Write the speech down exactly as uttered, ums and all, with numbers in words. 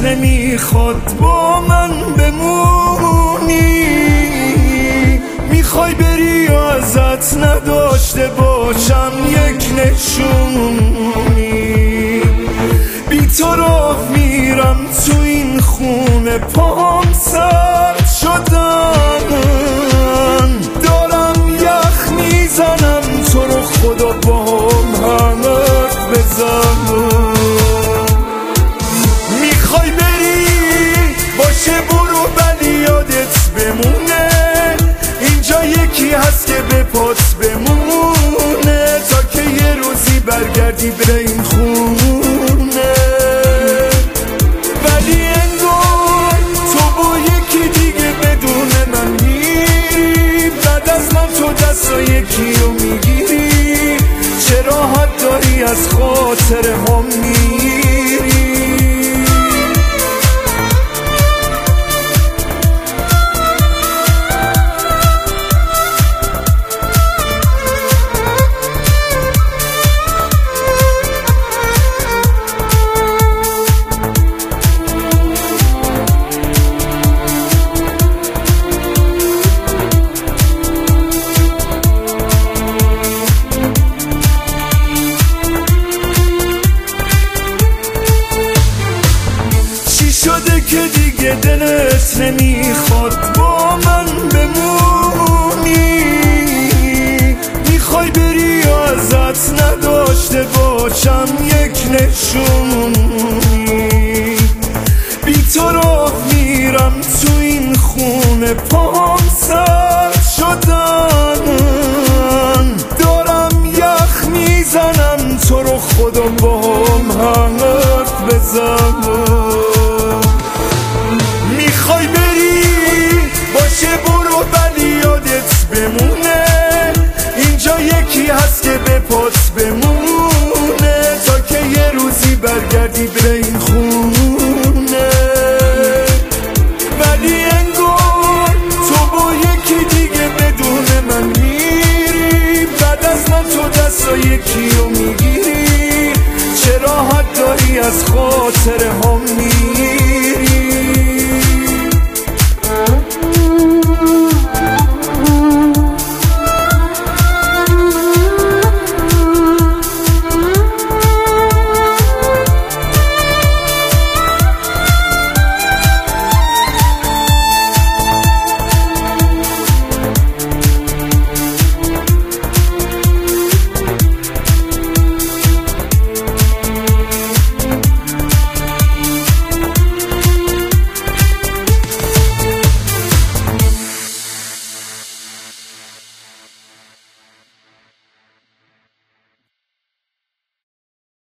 دلت نمیخواد با من بمونی، میخوای بری یا ازت نداشته باشم یک نشونی. بی تو راه میرم تو این خونه، پام سرد شدن، دارم یخ میزنم، تو رو خدا باهم هم حرف بزن. میخوای بری باشه برو، ولی یادت بمونه اینجا یکی هست که به پات بمونه، تا که یه روزی برگردی به این خونه. ولی انگار تو با یکی دیگه بدون من میری، بعد از من تو دست و یکی رو میگیری، چه راحت داری از خاطر هم میری. شده که دیگه دلت نمیخواد با من بمونی، میخوای بری یا ازت نداشته باشم یک نشونی. بی تو راه میرم تو این خونه، پام سرد شدن، دارم یخ میزنم، تو رو خدا باهم هم حرف بزن. میخوای بری باشه برو، ولی یادت بمونه اینجا یکی هست که به پات بمونه، تا که یه روزی برگردی به این خونه. ولی انگار تو با یکی دیگه بدون من میری، بعد از من تو دست و یکی رو میگیری، چه راحت داری از خاطر هم میری.